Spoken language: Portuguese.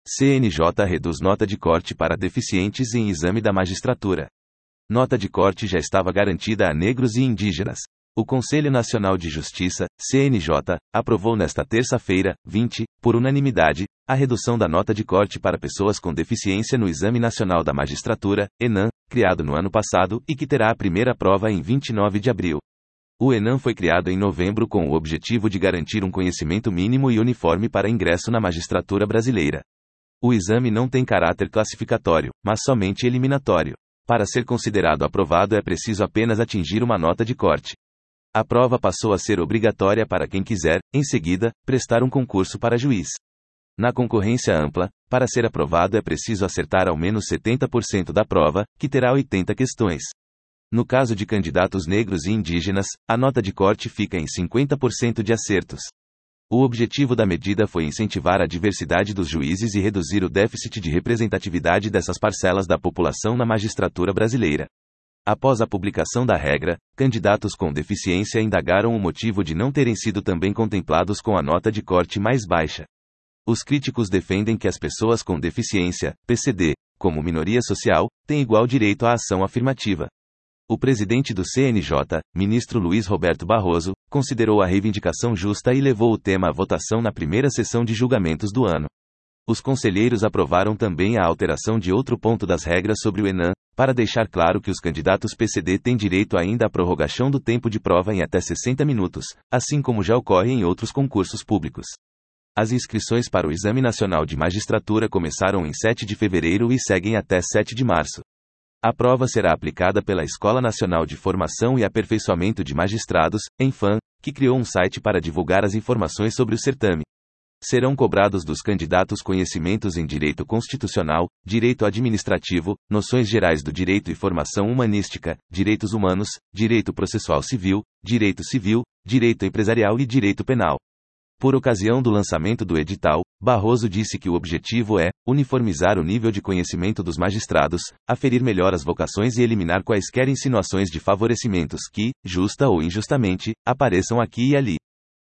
CNJ reduz nota de corte para deficientes em exame da magistratura. Nota de corte já estava garantida a negros e indígenas. O Conselho Nacional de Justiça, CNJ, aprovou nesta terça-feira, 20, por unanimidade, a redução da nota de corte para pessoas com deficiência no Exame Nacional da Magistratura, ENAM, criado no ano passado e que terá a primeira prova em 29 de abril. O ENAM foi criado em novembro com o objetivo de garantir um conhecimento mínimo e uniforme para ingresso na magistratura brasileira. O exame não tem caráter classificatório, mas somente eliminatório. Para ser considerado aprovado é preciso apenas atingir uma nota de corte. A prova passou a ser obrigatória para quem quiser, em seguida, prestar um concurso para juiz. Na concorrência ampla, para ser aprovado é preciso acertar ao menos 70% da prova, que terá 80 questões. No caso de candidatos negros e indígenas, a nota de corte fica em 50% de acertos. O objetivo da medida foi incentivar a diversidade dos juízes e reduzir o déficit de representatividade dessas parcelas da população na magistratura brasileira. Após a publicação da regra, candidatos com deficiência indagaram o motivo de não terem sido também contemplados com a nota de corte mais baixa. Os críticos defendem que as pessoas com deficiência, PCD, como minoria social, têm igual direito à ação afirmativa. O presidente do CNJ, ministro Luiz Roberto Barroso, considerou a reivindicação justa e levou o tema à votação na primeira sessão de julgamentos do ano. Os conselheiros aprovaram também a alteração de outro ponto das regras sobre o ENAM, para deixar claro que os candidatos PCD têm direito ainda à prorrogação do tempo de prova em até 60 minutos, assim como já ocorre em outros concursos públicos. As inscrições para o Exame Nacional de Magistratura começaram em 7 de fevereiro e seguem até 7 de março. A prova será aplicada pela Escola Nacional de Formação e Aperfeiçoamento de Magistrados, ENFAM, que criou um site para divulgar as informações sobre o certame. Serão cobrados dos candidatos conhecimentos em direito constitucional, direito administrativo, noções gerais do direito e formação humanística, direitos humanos, direito processual civil, direito empresarial e direito penal. Por ocasião do lançamento do edital, Barroso disse que o objetivo é uniformizar o nível de conhecimento dos magistrados, aferir melhor as vocações e eliminar quaisquer insinuações de favorecimentos que, justa ou injustamente, apareçam aqui e ali.